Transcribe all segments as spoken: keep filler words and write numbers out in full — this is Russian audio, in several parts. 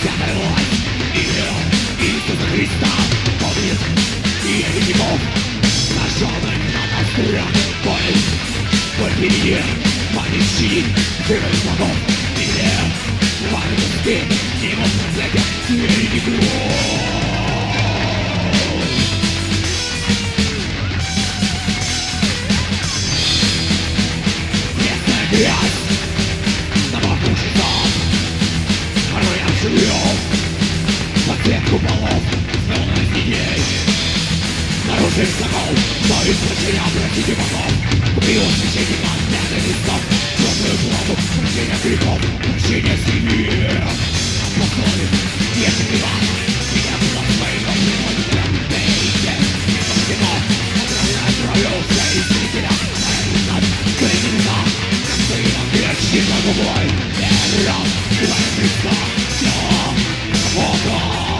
Святая власть имя Иисуса Христа помнит еретиков, сожженных на кострах. Боль, боль впереди, память щадит живых богов. Или варварски его проклятие еретиков. Грязь на борту шестом, роем живьем, под цвет куполов, смелых детей. Нарушив закон, но из прощения простите богов, убил священника пятый листов, черную плаву, прощения грехов, прощения семьи. Апостолы, если не вас, меня было своего предводителя, бейте, не спасено, отравляя кровью зрителя, наверное, криминал. Вечный загубой, вера, твоя Христа, но свобода.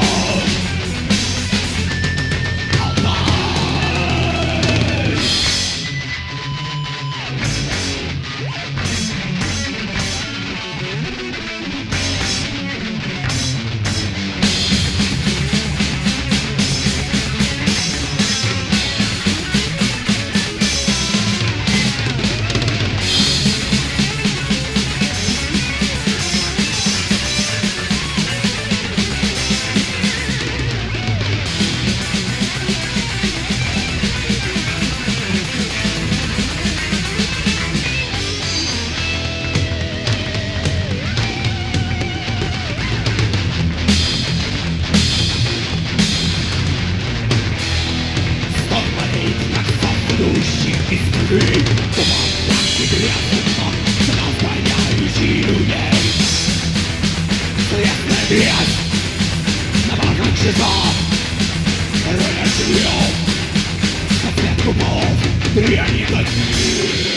Грязь на борту шестом, роем живьем, под цвет куполов, дряни такие.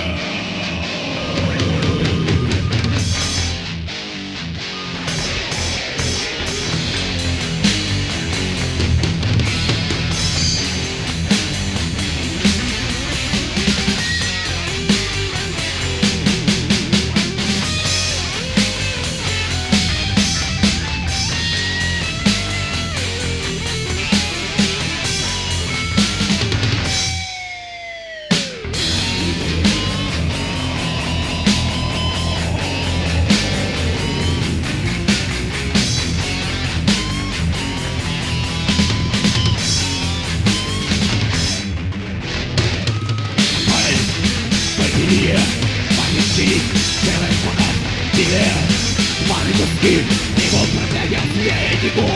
Памяти целых богов тебе варварски его проклятие еретиков.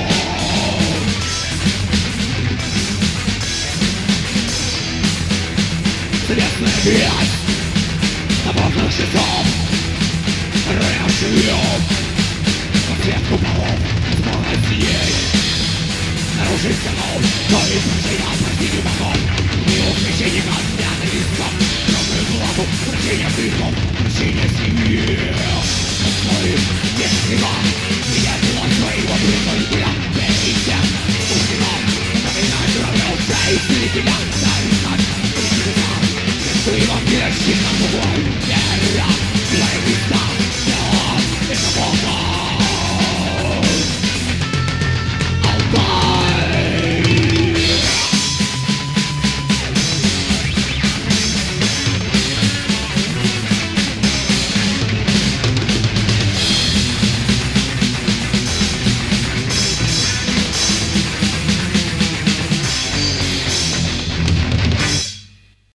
Светлая грязь на борту шестом, роем живьем, под цвет куполов, смолость ей. Нарушить закон, но и прощения простите богов, милых священника пятый листом, черную плату, прощения грехов, прощения семьи.